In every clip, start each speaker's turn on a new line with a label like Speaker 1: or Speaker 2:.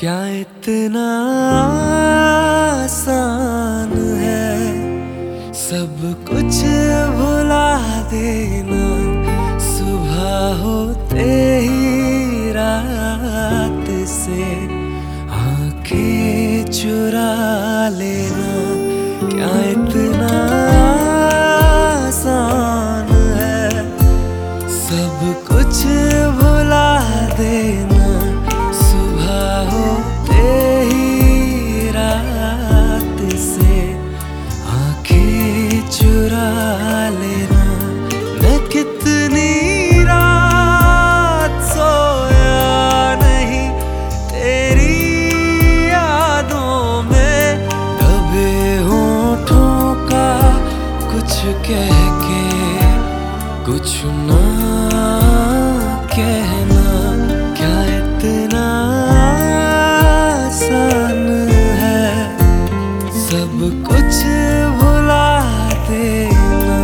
Speaker 1: क्या इतना आसान है सब कुछ भुला देना, सुबह होते ही रात से आंखें चुरा लेना। क्या इतना आसान है सब कुछ भुला देना, सुबह होते ही रात से आंखें चुरा लेना। मैं कितनी रात सोया नहीं तेरी यादों में, दबे होठों का कुछ कह के कुछ ना कहना। क्या इतना आसान है सब कुछ भुला देना।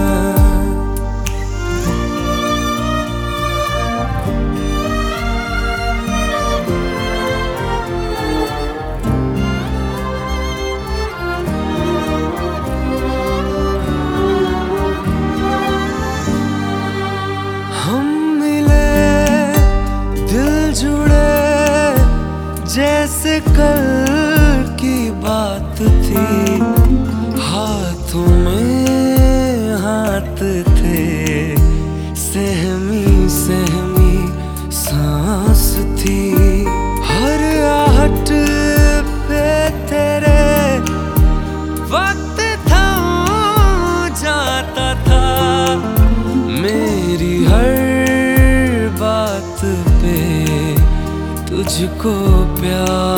Speaker 1: हम मिले दिल जुड़े जैसे कल की बात थी, हाथों में हाथ थे, सहमी सहमी सांस थी। हर आहट पे तेरे वक्त थम जाता था, मेरी हर बात पे तुझको प्यार